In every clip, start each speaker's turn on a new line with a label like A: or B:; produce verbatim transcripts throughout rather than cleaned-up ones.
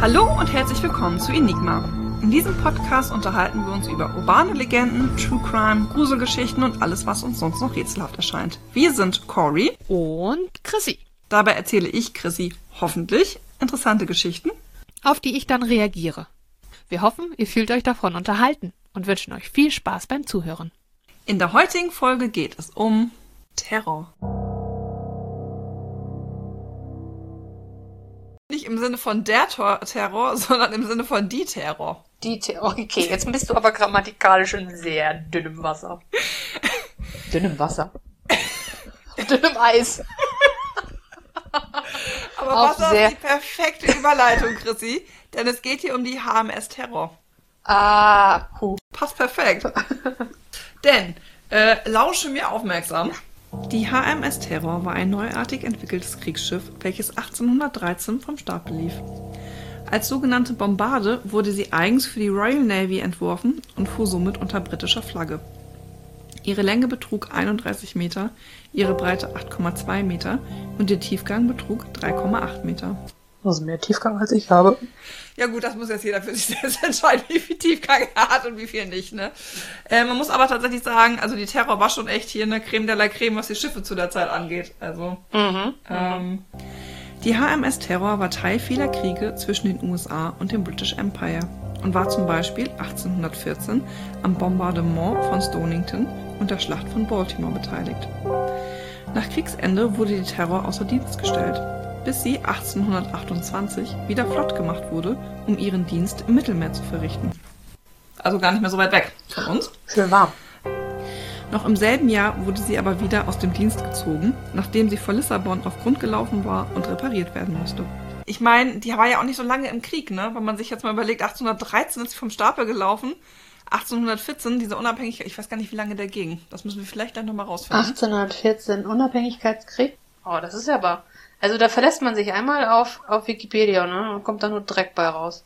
A: Hallo und herzlich willkommen zu Enigma. In diesem Podcast unterhalten wir uns über urbane Legenden, True Crime, Gruselgeschichten und alles, was uns sonst noch rätselhaft erscheint. Wir sind Cory
B: und Chrissy.
A: Dabei erzähle ich, Chrissy, hoffentlich interessante Geschichten,
B: auf die ich dann reagiere. Wir hoffen, ihr fühlt euch davon unterhalten und wünschen euch viel Spaß beim Zuhören.
A: In der heutigen Folge geht es um Terror. Nicht im Sinne von der Tor- Terror, sondern im Sinne von die Terror.
B: Die Terror, okay, jetzt bist du aber grammatikalisch in sehr dünnem Wasser. Dünnem Wasser? Dünnem Eis.
A: Aber
B: Auch
A: Wasser
B: sehr-
A: ist die perfekte Überleitung, Chrissy, denn es geht hier um die H M S Terror.
B: Ah, huh.
A: Passt perfekt. Denn, äh, lausche mir aufmerksam. Die H M S Terror war ein neuartig entwickeltes Kriegsschiff, welches achtzehnhundertdreizehn vom Stapel lief. Als sogenannte Bombarde wurde sie eigens für die Royal Navy entworfen und fuhr somit unter britischer Flagge. Ihre Länge betrug einunddreißig Meter, ihre Breite acht Komma zwei Meter und ihr Tiefgang betrug drei Komma acht Meter.
B: Also mehr Tiefgang als ich habe.
A: Ja gut, das muss jetzt jeder für sich selbst entscheiden, wie viel Tiefgang er hat und wie viel nicht, ne? Äh, man muss aber tatsächlich sagen, also die Terror war schon echt hier eine Creme de la Creme, was die Schiffe zu der Zeit angeht. Also,
B: Mhm.
A: ähm, die H M S Terror war Teil vieler Kriege zwischen den U S A und dem British Empire und war zum Beispiel achtzehnhundertvierzehn am Bombardement von Stonington und der Schlacht von Baltimore beteiligt. Nach Kriegsende wurde die Terror außer Dienst gestellt, bis sie achtzehnhundertachtundzwanzig wieder flott gemacht wurde, um ihren Dienst im Mittelmeer zu verrichten. Also gar nicht mehr so weit weg von uns.
B: Schön warm.
A: Noch im selben Jahr wurde sie aber wieder aus dem Dienst gezogen, nachdem sie vor Lissabon auf Grund gelaufen war und repariert werden musste. Ich meine, die war ja auch nicht so lange im Krieg, ne? Wenn man sich jetzt mal überlegt, achtzehnhundertdreizehn ist sie vom Stapel gelaufen, achtzehnhundertvierzehn, diese Unabhängigkeit, ich weiß gar nicht, wie lange der ging. Das müssen wir vielleicht gleich nochmal rausfinden.
B: achtzehnhundertvierzehn Unabhängigkeitskrieg? Oh, das ist ja aber... Also da verlässt man sich einmal auf, auf Wikipedia, ne? Und kommt da nur Dreck bei raus.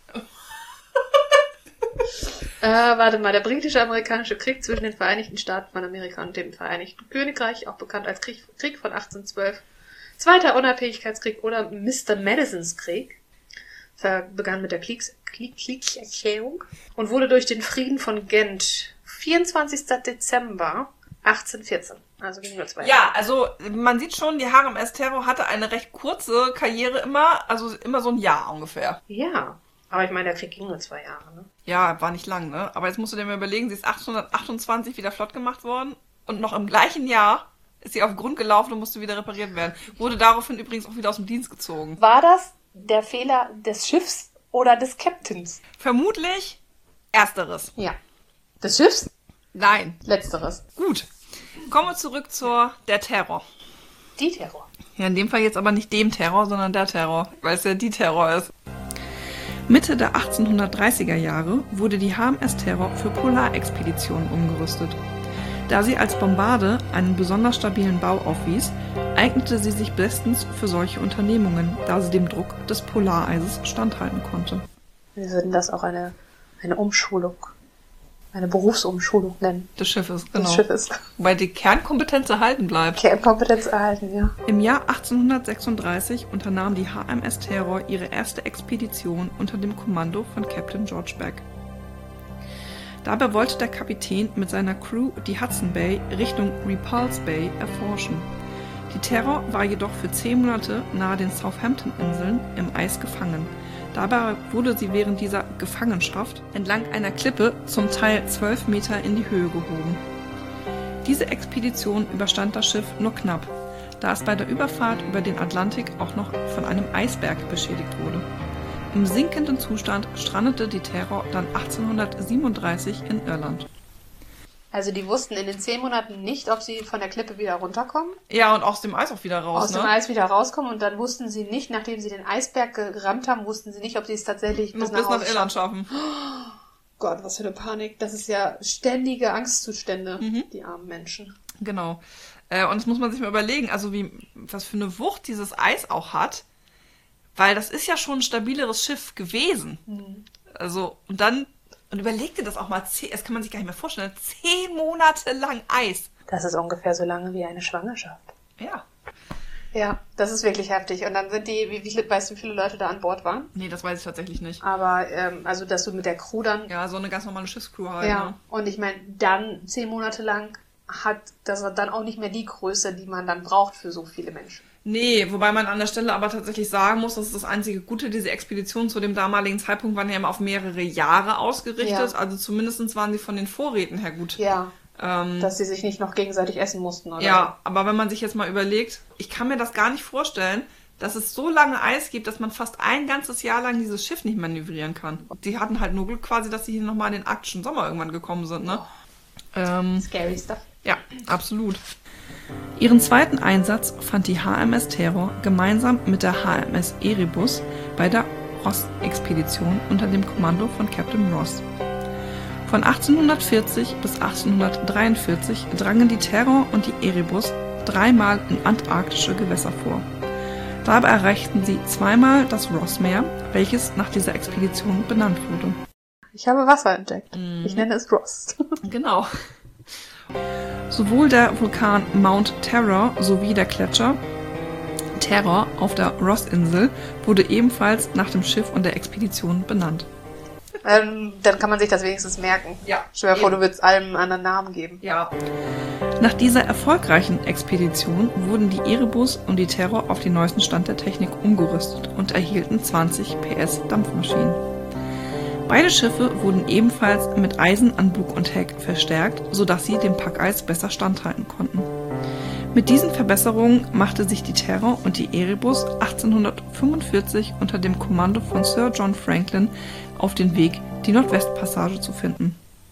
B: äh, warte mal, der britische-amerikanische Krieg zwischen den Vereinigten Staaten von Amerika und dem Vereinigten Königreich, auch bekannt als Krieg, Krieg von achtzehnhundertzwölf. Zweiter Unabhängigkeitskrieg oder Mister Madisons Krieg. Ver- begann mit der Kriegs- Krieg- Kriegserklärung und wurde durch den Frieden von Gent, vierundzwanzigster Dezember achtzehnhundertvierzehn. Also ging nur zwei Jahre.
A: Ja, also man sieht schon, die H M S Terror hatte eine recht kurze Karriere immer, also immer so ein Jahr ungefähr.
B: Ja, aber ich meine, der Krieg ging nur zwei Jahre, ne?
A: Ja, war nicht lang, ne? Aber jetzt musst du dir mal überlegen, sie ist achtzehnhundertachtundzwanzig wieder flott gemacht worden und noch im gleichen Jahr ist sie auf Grund gelaufen und musste wieder repariert werden. Wurde daraufhin übrigens auch wieder aus dem Dienst gezogen.
B: War das der Fehler des Schiffs oder des Captains?
A: Vermutlich ersteres.
B: Ja. Des Schiffs?
A: Nein.
B: Letzteres.
A: Gut. Kommen wir zurück zur der Terror.
B: Die Terror.
A: Ja, in dem Fall jetzt aber nicht dem Terror, sondern der Terror, weil es ja die Terror ist. Mitte der achtzehnhundertdreißiger Jahre wurde die H M S Terror für Polarexpeditionen umgerüstet. Da sie als Bombarde einen besonders stabilen Bau aufwies, eignete sie sich bestens für solche Unternehmungen, da sie dem Druck des Polareises standhalten konnte.
B: Wir würden das auch eine, eine Umschulung, eine Berufsumschulung nennen.
A: Des Schiffes, genau.
B: Des Schiffes.
A: Wobei die Kernkompetenz erhalten bleibt.
B: Kernkompetenz erhalten, ja.
A: Im Jahr achtzehnhundertsechsunddreißig unternahm die H M S Terror ihre erste Expedition unter dem Kommando von Captain George Back. Dabei wollte der Kapitän mit seiner Crew die Hudson Bay Richtung Repulse Bay erforschen. Die Terror war jedoch für zehn Monate nahe den Southampton-Inseln im Eis gefangen. Dabei wurde sie während dieser Gefangenschaft entlang einer Klippe zum Teil zwölf Meter in die Höhe gehoben. Diese Expedition überstand das Schiff nur knapp, da es bei der Überfahrt über den Atlantik auch noch von einem Eisberg beschädigt wurde. Im sinkenden Zustand strandete die Terror dann achtzehnhundertsiebenunddreißig in Irland.
B: Also die wussten in den zehn Monaten nicht, ob sie von der Klippe wieder runterkommen,
A: Ja, und aus dem Eis auch wieder raus,
B: aus
A: ne?
B: dem Eis wieder rauskommen und dann wussten sie nicht, nachdem sie den Eisberg gerammt haben, wussten sie nicht, ob sie es tatsächlich
A: Noch
B: bis
A: bis
B: nach
A: nach
B: Hause
A: Irland
B: schaffen.
A: schaffen.
B: Gott, was für eine Panik. Das ist ja ständige Angstzustände,
A: Mhm.
B: die armen Menschen.
A: Genau. Äh, und das muss man sich mal überlegen, also wie, was für eine Wucht dieses Eis auch hat, weil das ist ja schon ein stabileres Schiff gewesen.
B: Mhm.
A: Also, und dann, und überleg dir das auch mal, zehn, das kann man sich gar nicht mehr vorstellen, zehn Monate lang Eis.
B: Das ist ungefähr so lange wie eine Schwangerschaft.
A: Ja.
B: Ja, das ist wirklich heftig. Und dann sind die, wie, wie, weißt du, wie viele Leute da an Bord waren?
A: Nee, das weiß ich tatsächlich nicht.
B: Aber, ähm, also, dass du mit der Crew dann...
A: Ja, so eine ganz normale Schiffscrew halt.
B: Ja,
A: ne?
B: und ich meine, dann zehn Monate lang hat das dann auch nicht mehr die Größe, die man dann braucht für so viele Menschen.
A: Nee, wobei man an der Stelle aber tatsächlich sagen muss, das ist das einzige Gute, diese Expedition zu dem damaligen Zeitpunkt waren ja immer auf mehrere Jahre ausgerichtet.
B: Ja.
A: Also zumindest waren sie von den Vorräten her gut.
B: Ja,
A: Ähm,
B: dass sie sich nicht noch gegenseitig essen mussten, oder?
A: ja, aber wenn man sich jetzt mal überlegt, ich kann mir das gar nicht vorstellen, dass es so lange Eis gibt, dass man fast ein ganzes Jahr lang dieses Schiff nicht manövrieren kann. Die hatten halt nur Glück quasi, dass sie hier nochmal in den arktischen Sommer irgendwann gekommen sind, ne?
B: Oh.
A: Ähm,
B: Scary stuff.
A: ja, absolut. Ihren zweiten Einsatz fand die H M S Terror gemeinsam mit der H M S Erebus bei der Ross-Expedition unter dem Kommando von Captain Ross. Von achtzehnhundertvierzig bis achtzehnhundertdreiundvierzig drangen die Terror und die Erebus dreimal in antarktische Gewässer vor. Dabei erreichten sie zweimal das Rossmeer, welches nach dieser Expedition benannt wurde.
B: Ich habe Wasser entdeckt.
A: Mhm.
B: Ich nenne es Ross.
A: Genau. Sowohl der Vulkan Mount Terror sowie der Gletscher Terror auf der Ross-Insel wurde ebenfalls nach dem Schiff und der Expedition benannt.
B: Ähm, dann kann man sich das wenigstens merken.
A: Ja.
B: Stell dir vor,
A: eben.
B: du würdest allem einen anderen Namen geben.
A: Ja. Nach dieser erfolgreichen Expedition wurden die Erebus und die Terror auf den neuesten Stand der Technik umgerüstet und erhielten zwanzig P S Dampfmaschinen. Beide Schiffe wurden ebenfalls mit Eisen an Bug und Heck verstärkt, sodass sie dem Packeis besser standhalten konnten. Mit diesen Verbesserungen machte sich die Terror und die Erebus achtzehnhundertfünfundvierzig unter dem Kommando von Sir John Franklin auf den Weg, die Nordwestpassage zu finden.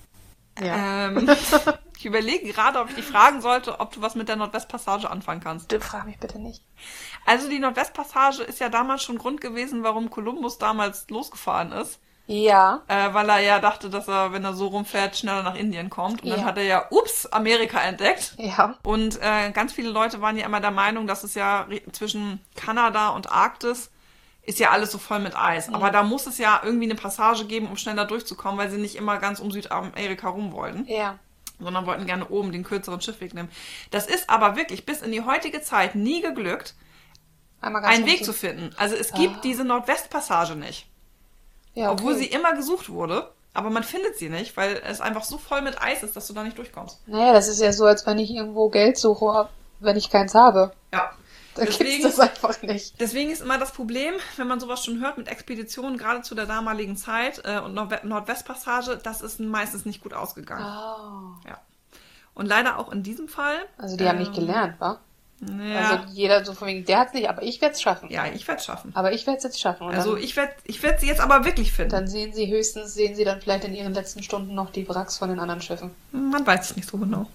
B: Ja.
A: Ähm, ich überlege gerade, ob ich dich fragen sollte, ob du was mit der Nordwestpassage anfangen kannst.
B: Du frag mich bitte nicht.
A: Also die Nordwestpassage ist ja damals schon Grund gewesen, warum Kolumbus damals losgefahren ist.
B: Ja.
A: Äh, weil er ja dachte, dass er, wenn er so rumfährt, schneller nach Indien kommt. Und
B: Ja.
A: dann hat er ja, ups, Amerika entdeckt.
B: Ja.
A: Und äh, ganz viele Leute waren ja immer der Meinung, dass es ja re- zwischen Kanada und Arktis ist ja alles so voll mit Eis.
B: Mhm.
A: Aber da muss es ja irgendwie eine Passage geben, um schneller durchzukommen, weil sie nicht immer ganz um Südamerika rum wollten,
B: Ja.
A: sondern wollten gerne oben den kürzeren Schiffweg nehmen. Das ist aber wirklich bis in die heutige Zeit nie geglückt,
B: Einmal ganz
A: einen Weg
B: unten.
A: zu finden. Also es gibt
B: Ah.
A: diese Nordwestpassage nicht.
B: Ja, okay.
A: Obwohl sie immer gesucht wurde, aber man findet sie nicht, weil es einfach so voll mit Eis ist, dass du da nicht durchkommst.
B: Naja, das ist ja so, als wenn ich irgendwo Geld suche, wenn ich keins habe.
A: Ja.
B: Dann
A: Deswegen-
B: gibt's das einfach nicht.
A: Deswegen ist immer das Problem, wenn man sowas schon hört mit Expeditionen, gerade zu der damaligen Zeit äh, und Nordwe- Nordwestpassage, das ist meistens nicht gut ausgegangen.
B: Oh.
A: Ja. Und leider auch in diesem Fall.
B: Also die haben nicht
A: ähm,
B: gelernt, wa?
A: Ja,
B: Also jeder so von wegen, der hat's nicht, aber ich werde es schaffen.
A: ja, ich werde es schaffen.
B: Aber ich werde es jetzt schaffen. Und
A: Also
B: dann,
A: ich werde ich werd sie jetzt aber wirklich finden.
B: dann sehen sie höchstens, sehen sie dann vielleicht in ihren letzten Stunden noch die Wracks von den anderen Schiffen.
A: Man weiß es nicht so genau.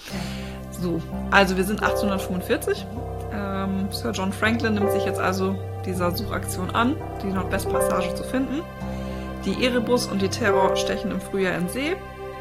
A: So, also wir sind achtzehnhundertfünfundvierzig. Ähm, Sir John Franklin nimmt sich jetzt also dieser Suchaktion an, die Nordwestpassage zu finden. Die Erebus und die Terror stechen im Frühjahr in See.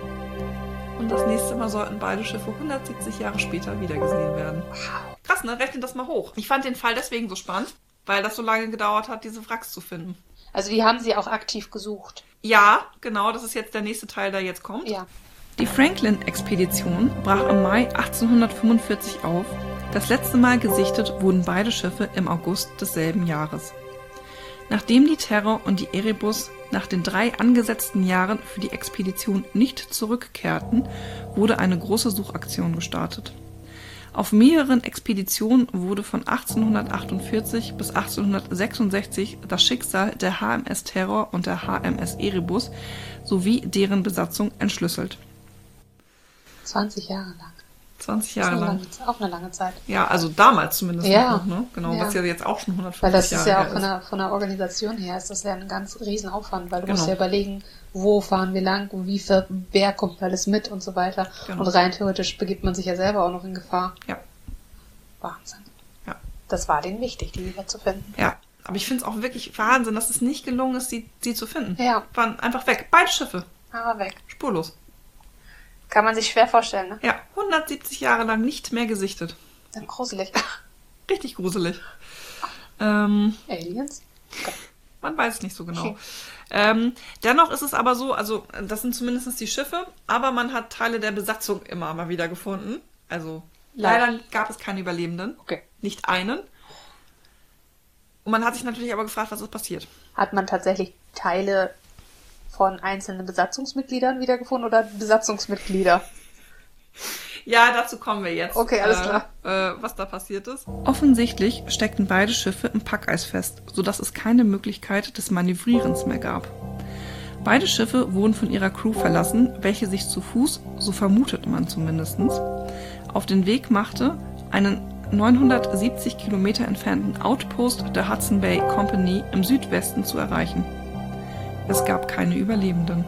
A: Und das nächste Mal sollten beide Schiffe hundertsiebzig Jahre später wiedergesehen werden. Krass, ne? Rechnet das mal hoch. Ich fand den Fall deswegen so spannend, weil das so lange gedauert hat, diese Wracks zu finden.
B: Also die haben sie auch aktiv gesucht.
A: Ja, genau, das ist jetzt der nächste Teil, der jetzt kommt.
B: Ja.
A: Die Franklin-Expedition brach im Mai achtzehnhundertfünfundvierzig auf. Das letzte Mal gesichtet wurden beide Schiffe im August desselben Jahres. Nachdem die Terror und die Erebus nach den drei angesetzten Jahren für die Expedition nicht zurückkehrten, wurde eine große Suchaktion gestartet. Auf mehreren Expeditionen wurde von achtzehnhundertachtundvierzig bis achtzehnhundertsechsundsechzig das Schicksal der H M S Terror und der H M S Erebus sowie deren Besatzung entschlüsselt.
B: zwanzig Jahre lang.
A: zwanzig
B: Das ist
A: Jahre
B: eine
A: lang.
B: lange, auch eine lange Zeit.
A: Ja, also damals zumindest
B: Ja.
A: noch, ne? Genau,
B: Ja.
A: was ja jetzt auch schon
B: Weil
A: hundertfünfzig
B: das ist
A: Jahre
B: ja auch
A: her
B: von der, von der Organisation her, ist das ja ein ganz riesen Aufwand, weil du
A: Genau.
B: musst ja überlegen, wo fahren wir lang, wie viel, wer kommt alles mit und so weiter.
A: Genau.
B: Und rein theoretisch begibt man sich ja selber auch noch in Gefahr.
A: Ja.
B: Wahnsinn.
A: Ja.
B: Das war denen wichtig, die wieder zu finden.
A: Ja, aber ich finde es auch wirklich Wahnsinn, dass es nicht gelungen ist, sie, sie zu finden.
B: Ja.
A: Waren einfach weg. Beide Schiffe.
B: Aber weg.
A: Spurlos.
B: Kann man sich schwer vorstellen, ne?
A: Ja, hundertsiebzig Jahre lang nicht mehr gesichtet.
B: Dann gruselig.
A: Richtig gruselig. Ähm,
B: Aliens?
A: man weiß es nicht so genau. Ähm, dennoch ist es aber so, also das sind zumindest die Schiffe, aber man hat Teile der Besatzung immer mal wieder gefunden. Also leider gab es keine Überlebenden.
B: Okay.
A: Nicht einen. Und man hat sich natürlich aber gefragt, was ist passiert.
B: Hat man tatsächlich Teile von einzelnen Besatzungsmitgliedern wiedergefunden oder Besatzungsmitglieder?
A: Ja, dazu kommen wir jetzt.
B: Okay, alles klar.
A: Äh, äh, was da passiert ist. Offensichtlich steckten beide Schiffe im Packeis fest, sodass es keine Möglichkeit des Manövrierens mehr gab. Beide Schiffe wurden von ihrer Crew verlassen, welche sich zu Fuß, so vermutet man zumindest, auf den Weg machte, einen neunhundertsiebzig Kilometer entfernten Outpost der Hudson Bay Company im Südwesten zu erreichen. Es gab keine Überlebenden.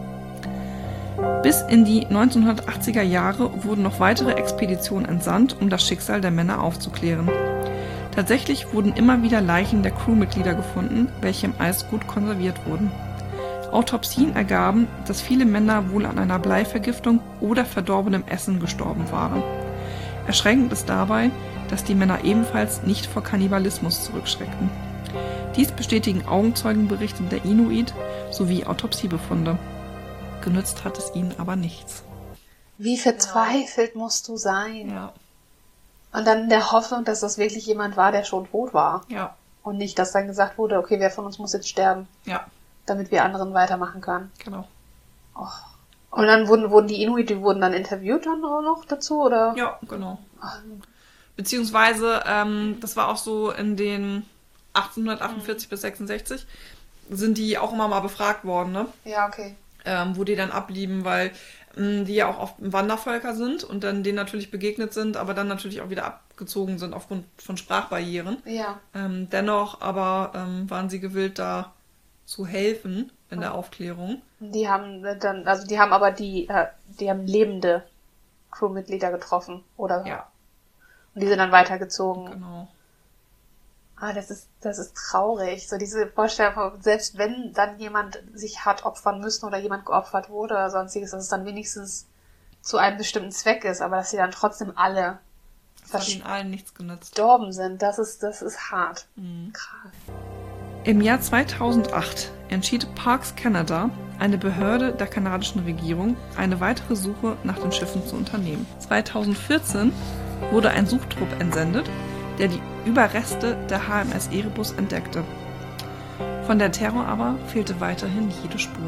A: Bis in die neunzehnhundertachtziger Jahre wurden noch weitere Expeditionen entsandt, um das Schicksal der Männer aufzuklären. Tatsächlich wurden immer wieder Leichen der Crewmitglieder gefunden, welche im Eis gut konserviert wurden. Autopsien ergaben, dass viele Männer wohl an einer Bleivergiftung oder verdorbenem Essen gestorben waren. Erschreckend ist dabei, dass die Männer ebenfalls nicht vor Kannibalismus zurückschreckten. Dies bestätigen Augenzeugenberichte der Inuit sowie Autopsiebefunde. Genützt hat es ihnen aber nichts.
B: Wie verzweifelt musst du sein?
A: Ja.
B: Und dann in der Hoffnung, dass das wirklich jemand war, der schon tot war.
A: Ja.
B: Und nicht, dass dann gesagt wurde, okay, wer von uns muss jetzt sterben,
A: Ja,
B: damit wir anderen weitermachen können.
A: genau.
B: Oh. Und dann wurden, wurden die Inuit, die wurden dann interviewt dann auch noch dazu, oder?
A: Ja, genau. Beziehungsweise, ähm, das war auch so in den achtzehnhundertachtundvierzig bis sechsundsechzig, sind die auch immer mal befragt worden, ne?
B: Ja, okay.
A: Ähm, wo die dann ablieben, weil ähm, die ja auch oft Wandervölker sind und dann denen natürlich begegnet sind, aber dann natürlich auch wieder abgezogen sind aufgrund von Sprachbarrieren.
B: Ja.
A: Ähm, dennoch aber ähm, waren sie gewillt, da zu helfen in der Aufklärung.
B: Die haben dann, also die haben aber die, äh, die haben lebende Crewmitglieder getroffen, oder?
A: Ja.
B: Und die sind dann weitergezogen.
A: Genau.
B: Ah, das ist, das ist traurig. So diese Vorstellung, selbst wenn dann jemand sich hat opfern müssen oder jemand geopfert wurde oder sonstiges, dass es dann wenigstens zu einem bestimmten Zweck ist, aber dass sie dann trotzdem alle
A: Das hat ihnen allen nichts genützt.
B: verstorben sind, das ist, das ist hart.
A: Mhm.
B: Krass.
A: Im Jahr zweitausendacht entschied Parks Canada, eine Behörde der kanadischen Regierung, eine weitere Suche nach den Schiffen zu unternehmen. zweitausendvierzehn wurde ein Suchtrupp entsendet, der die Überreste der H M S Erebus entdeckte. Von der Terror aber fehlte weiterhin jede Spur.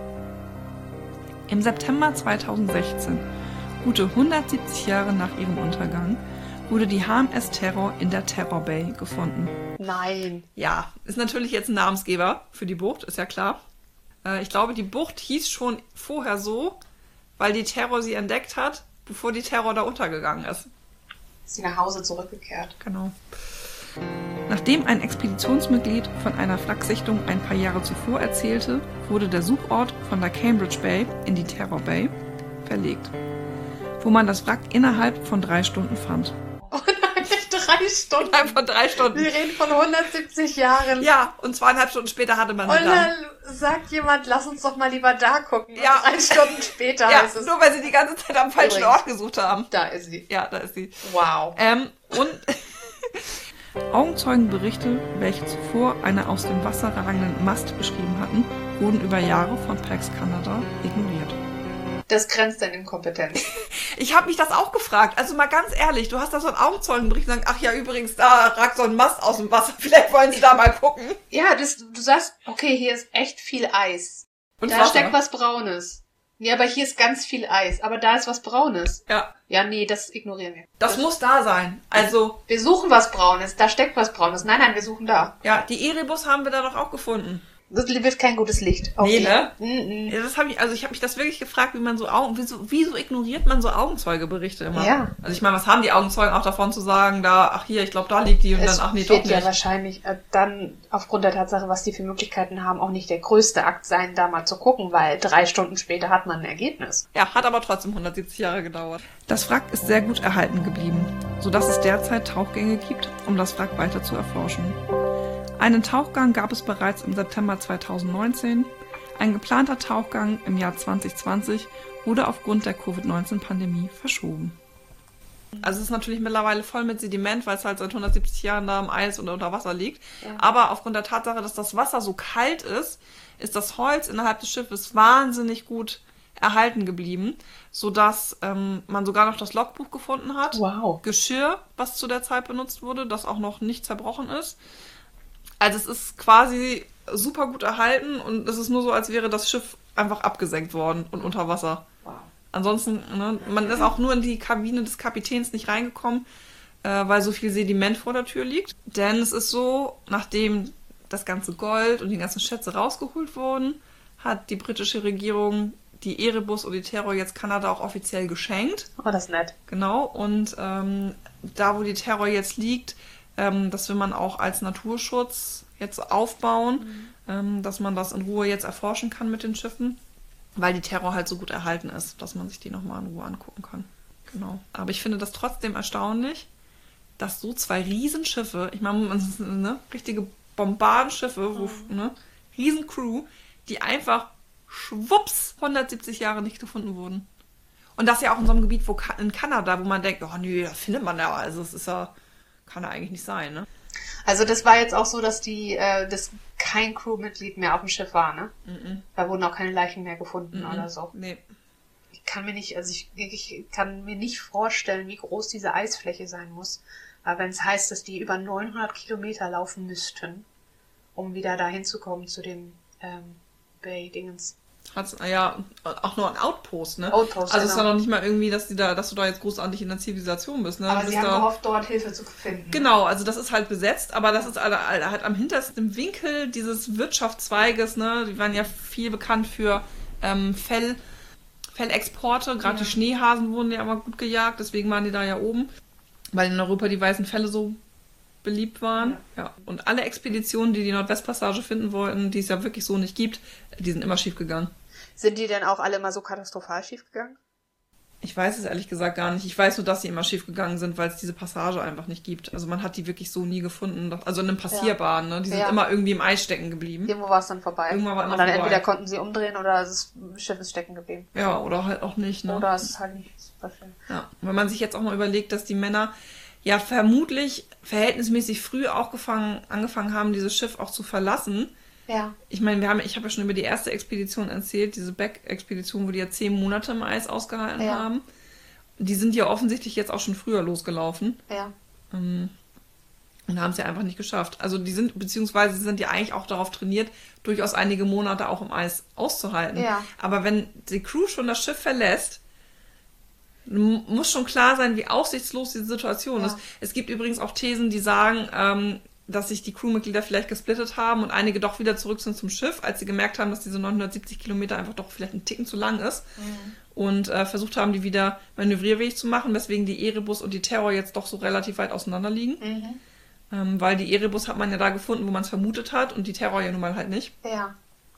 A: Im September zweitausendsechzehn, gute hundertsiebzig Jahre nach ihrem Untergang, wurde die H M S Terror in der Terror Bay gefunden.
B: Nein.
A: Ja, ist natürlich jetzt ein Namensgeber für die Bucht, ist ja klar. Äh, ich glaube, die Bucht hieß schon vorher so, weil die Terror sie entdeckt hat, bevor die Terror da untergegangen ist.
B: Ist sie nach Hause zurückgekehrt.
A: Genau. Nachdem ein Expeditionsmitglied von einer Flak-Sichtung ein paar Jahre zuvor erzählte, wurde der Suchort von der Cambridge Bay in die Terror Bay verlegt, wo man das Wrack innerhalb von drei Stunden fand.
B: Oh nein, drei Stunden.
A: Innerhalb von drei Stunden.
B: Wir reden von hundertsiebzig Jahren.
A: Ja, und zweieinhalb Stunden später hatte man sie
B: Und
A: dann.
B: dann sagt jemand, lass uns doch mal lieber da gucken.
A: Ja.
B: Und drei Stunden später
A: Ja,
B: heißt es,
A: nur weil sie die ganze Zeit am falschen
B: Übrigens.
A: Ort gesucht haben.
B: da ist sie.
A: Ja, da ist sie.
B: Wow.
A: Ähm, und Augenzeugenberichte, welche zuvor eine aus dem Wasser ragenden Mast beschrieben hatten, wurden über Jahre von Parks Canada ignoriert.
B: Das grenzt an Inkompetenz.
A: Ich habe mich das auch gefragt. Also mal ganz ehrlich, du hast da so einen Augenzeugenbericht und sagst, ach ja, übrigens, da ragt so ein Mast aus dem Wasser. Vielleicht wollen sie da mal gucken.
B: Ja, das, du sagst, okay, hier ist echt viel Eis.
A: Und
B: Da
A: Wasser.
B: steckt was Braunes. Nee, aber hier ist ganz viel Eis. Aber da ist was Braunes.
A: Ja,
B: Ja, nee, das ignorieren wir.
A: das muss da sein. Also,
B: Wir suchen was Braunes. Da steckt was Braunes. Nein, nein, wir suchen da.
A: ja, die Erebus haben wir da doch auch gefunden.
B: Das wird kein gutes Licht. auf
A: Nee,
B: die.
A: ne?
B: Mhm.
A: Ja, das hab ich, also ich habe mich das wirklich gefragt, wie man so Augen, wieso, wieso ignoriert man so Augenzeugeberichte immer?
B: Ja.
A: Also ich meine, was haben die Augenzeugen auch davon zu sagen, da, ach hier, ich glaube, da liegt die und
B: Es
A: dann, ach nee, doch
B: wird ja
A: nicht.
B: wahrscheinlich äh, dann aufgrund der Tatsache, was die für Möglichkeiten haben, auch nicht der größte Akt sein, da mal zu gucken, weil drei Stunden später hat man ein Ergebnis.
A: Ja, hat aber trotzdem hundertsiebzig Jahre gedauert. Das Wrack ist sehr gut erhalten geblieben, sodass es derzeit Tauchgänge gibt, um das Wrack weiter zu erforschen. Einen Tauchgang gab es bereits im September zweitausendneunzehn. Ein geplanter Tauchgang im Jahr zwanzig zwanzig wurde aufgrund der Covid neunzehn Pandemie verschoben. Also es ist natürlich mittlerweile voll mit Sediment, weil es halt seit hundertsiebzig Jahren da im Eis oder unter Wasser liegt.
B: Ja.
A: Aber aufgrund der Tatsache, dass das Wasser so kalt ist, ist das Holz innerhalb des Schiffes wahnsinnig gut erhalten geblieben, sodass ähm, man sogar noch das Logbuch gefunden hat.
B: Wow.
A: Geschirr, was zu der Zeit benutzt wurde, das auch noch nicht zerbrochen ist. Also es ist quasi super gut erhalten und es ist nur so, als wäre das Schiff einfach abgesenkt worden und unter Wasser.
B: Wow.
A: Ansonsten, ne, man ist auch nur in die Kabine des Kapitäns nicht reingekommen, äh, weil so viel Sediment vor der Tür liegt. Denn es ist so, nachdem das ganze Gold und die ganzen Schätze rausgeholt wurden, hat die britische Regierung die Erebus und die Terror jetzt Kanada auch offiziell geschenkt.
B: Oh, das ist nett.
A: Genau, und ähm, da, wo die Terror jetzt liegt, ähm, das will man auch als Naturschutz jetzt aufbauen, mhm. ähm, dass man das in Ruhe jetzt erforschen kann mit den Schiffen, weil die Terror halt so gut erhalten ist, dass man sich die nochmal in Ruhe angucken kann. Genau. Aber ich finde das trotzdem erstaunlich, dass so zwei Riesenschiffe, ich meine, man ist ne, richtige Bombardenschiffe, wo, mhm. ne, Riesencrew, die einfach schwupps hundertsiebzig Jahre nicht gefunden wurden. Und das ja auch in so einem Gebiet wo in Kanada, wo man denkt, oh nö, da findet man ja, also es ist ja, kann ja eigentlich nicht sein, ne?
B: Also das war jetzt auch so, dass die, äh, dass kein Crewmitglied mehr auf dem Schiff war, ne? Mm-mm. Da wurden auch keine Leichen mehr gefunden Mm-mm. oder so.
A: Nee.
B: Ich kann mir nicht, also ich, ich kann mir nicht vorstellen, wie groß diese Eisfläche sein muss. Aber wenn es heißt, dass die über neunhundert Kilometer laufen müssten, um wieder dahin zu kommen zu dem ähm, Bay-Dingens.
A: Hat's, ja, auch nur ein Outpost, ne?
B: Outpost,
A: also genau. Es ist ja noch nicht mal irgendwie, dass, die da, dass du da jetzt großartig in der Zivilisation bist, ne?
B: Aber
A: du
B: sie
A: bist
B: haben
A: da,
B: gehofft, dort Hilfe zu finden.
A: Genau, also das ist halt besetzt, aber das ist halt, halt am hintersten Winkel dieses Wirtschaftszweiges, ne? Die waren ja viel bekannt für ähm, Fell, Fellexporte, gerade ja. Die Schneehasen wurden ja aber gut gejagt, deswegen waren die da ja oben, weil in Europa die weißen Felle so beliebt waren. Ja. Ja. Und alle Expeditionen, die die Nordwestpassage finden wollten, die es ja wirklich so nicht gibt, die sind immer schief gegangen.
B: Sind die denn auch alle mal so katastrophal schief gegangen?
A: Ich weiß es ehrlich gesagt gar nicht. Ich weiß nur, dass sie immer schief gegangen sind, weil es diese Passage einfach nicht gibt. Also man hat die wirklich so nie gefunden. Also in einem Passierbahn, ja. Ne? Die sind ja. immer irgendwie im Eis stecken geblieben.
B: Irgendwo war es dann vorbei.
A: Irgendwann war
B: Und dann vorbei. Entweder konnten sie umdrehen oder das Schiff ist stecken geblieben.
A: Ja, oder halt auch nicht. Ne?
B: Oder es ist halt nicht super schön.
A: Ja, wenn man sich jetzt auch mal überlegt, dass die Männer ja vermutlich verhältnismäßig früh auch gefangen, angefangen haben, dieses Schiff auch zu verlassen. Ja. Ich meine, wir haben, ich habe ja schon über die erste Expedition erzählt, diese Beck-Expedition, wo die ja zehn Monate im Eis ausgehalten ja. haben. Die sind ja offensichtlich jetzt auch schon früher losgelaufen.
B: Ja.
A: Ähm, und haben es ja einfach nicht geschafft. Also die sind, beziehungsweise sind ja eigentlich auch darauf trainiert, durchaus einige Monate auch im Eis auszuhalten.
B: Ja.
A: Aber wenn die Crew schon das Schiff verlässt, muss schon klar sein, wie aussichtslos diese Situation ja. ist. Es gibt übrigens auch Thesen, die sagen, ähm, dass sich die Crewmitglieder vielleicht gesplittet haben und einige doch wieder zurück sind zum Schiff, als sie gemerkt haben, dass diese neunhundertsiebzig Kilometer einfach doch vielleicht ein Ticken zu lang ist. Mhm. Und äh, versucht haben, die wieder manövrierfähig zu machen, weswegen die Erebus und die Terror jetzt doch so relativ weit auseinander liegen.
B: Mhm.
A: Ähm, weil die Erebus hat man ja da gefunden, wo man es vermutet hat und die Terror ja nun mal halt nicht.
B: Ja.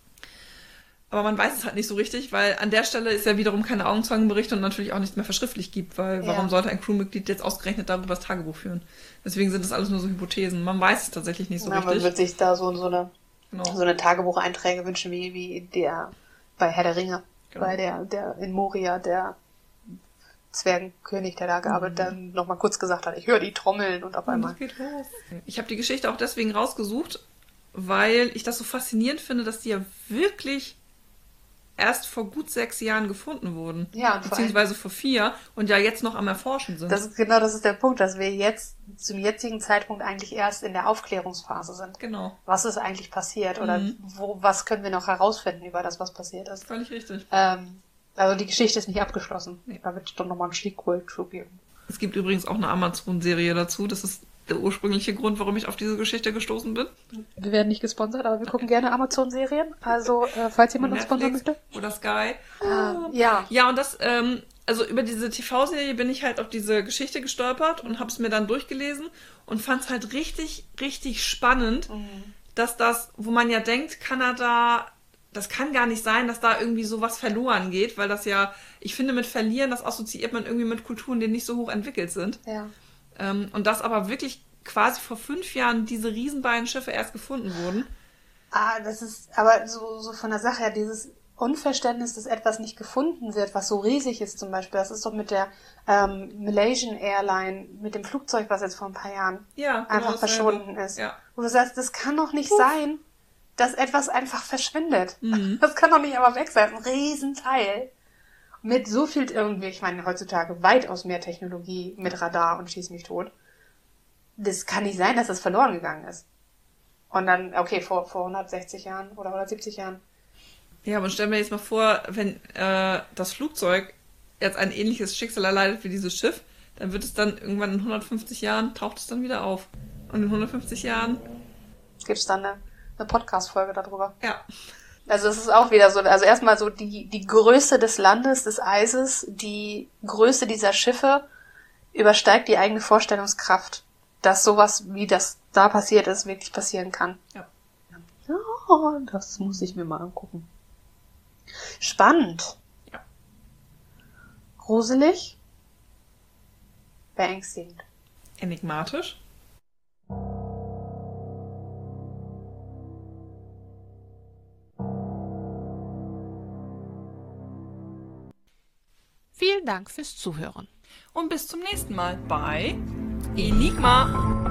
A: Aber man weiß es halt nicht so richtig, weil an der Stelle ist ja wiederum keine Augenzeugenberichte und natürlich auch nichts mehr verschriftlich gibt, weil ja. warum sollte ein Crewmitglied jetzt ausgerechnet darüber das Tagebuch führen? Deswegen sind das alles nur so Hypothesen. Man weiß es tatsächlich nicht so
B: ja,
A: richtig.
B: Man wird sich da so, so eine
A: genau.
B: so eine Tagebucheinträge wünschen, wie, wie der bei Herr der Ringe, genau. bei der, der in Moria, der Zwergenkönig, der da gearbeitet, mhm. dann nochmal kurz gesagt hat, ich höre die Trommeln und auf einmal.
A: Und das geht los. Ich habe die Geschichte auch deswegen rausgesucht, weil ich das so faszinierend finde, dass die ja wirklich erst vor gut sechs Jahren gefunden wurden.
B: Ja, und
A: beziehungsweise vor vier und ja jetzt noch am Erforschen sind.
B: Das ist, genau, das ist der Punkt, dass wir jetzt zum jetzigen Zeitpunkt eigentlich erst in der Aufklärungsphase sind.
A: Genau.
B: Was ist eigentlich passiert oder
A: mhm.
B: wo, was können wir noch herausfinden über das, was passiert ist.
A: Völlig richtig.
B: Ähm, also die Geschichte ist nicht abgeschlossen. Da wird es doch nochmal einen Sequel zu geben.
A: Es gibt übrigens auch eine Amazon-Serie dazu. Das ist der ursprüngliche Grund, warum ich auf diese Geschichte gestoßen bin.
B: Wir werden nicht gesponsert, aber wir gucken gerne Amazon-Serien. Also, äh, falls jemand uns sponsern möchte.
A: Oder Sky.
B: Ah, ja.
A: Ja, und das, ähm, also über diese T V-Serie bin ich halt auf diese Geschichte gestolpert und habe es mir dann durchgelesen und fand es halt richtig, richtig spannend, mhm. dass das, wo man ja denkt, Kanada, das kann gar nicht sein, dass da irgendwie sowas verloren geht, weil das ja, ich finde, mit Verlieren, das assoziiert man irgendwie mit Kulturen, die nicht so hoch entwickelt sind.
B: Ja.
A: Ähm, und dass aber wirklich quasi vor fünf Jahren diese riesenbeiden Schiffe erst gefunden wurden.
B: Ah, das ist aber so, so von der Sache her, dieses Unverständnis, dass etwas nicht gefunden wird, was so riesig ist zum Beispiel. Das ist doch mit der ähm, Malaysian Airline, mit dem Flugzeug, was jetzt vor ein paar Jahren
A: ja,
B: einfach
A: genau
B: verschwunden ist.
A: Ja.
B: Wo du sagst, das kann doch nicht Uff. sein, dass etwas einfach verschwindet.
A: Mhm.
B: Das kann doch nicht einfach weg sein. Ein Riesenteil. Mit so viel irgendwie, ich meine, heutzutage weitaus mehr Technologie mit Radar und schieß mich tot. Das kann nicht sein, dass das verloren gegangen ist. Und dann, okay, vor, vor hundertsechzig Jahren oder hundertsiebzig Jahren.
A: Ja, aber stell mir jetzt mal vor, wenn äh, das Flugzeug jetzt ein ähnliches Schicksal erleidet wie dieses Schiff, dann wird es dann irgendwann in hundertfünfzig Jahren, taucht es dann wieder auf. Und in hundertfünfzig Jahren
B: gibt es dann eine, eine Podcast-Folge darüber.
A: Ja.
B: Also es ist auch wieder so, also erstmal so die, die Größe des Landes, des Eises, die Größe dieser Schiffe übersteigt die eigene Vorstellungskraft, dass sowas, wie das da passiert ist, wirklich passieren kann.
A: Ja.
B: Ja, das muss ich mir mal angucken. Spannend.
A: Ja.
B: Gruselig. Beängstigend.
A: Enigmatisch.
C: Vielen Dank fürs Zuhören.
A: Und bis zum nächsten Mal bei Enigma.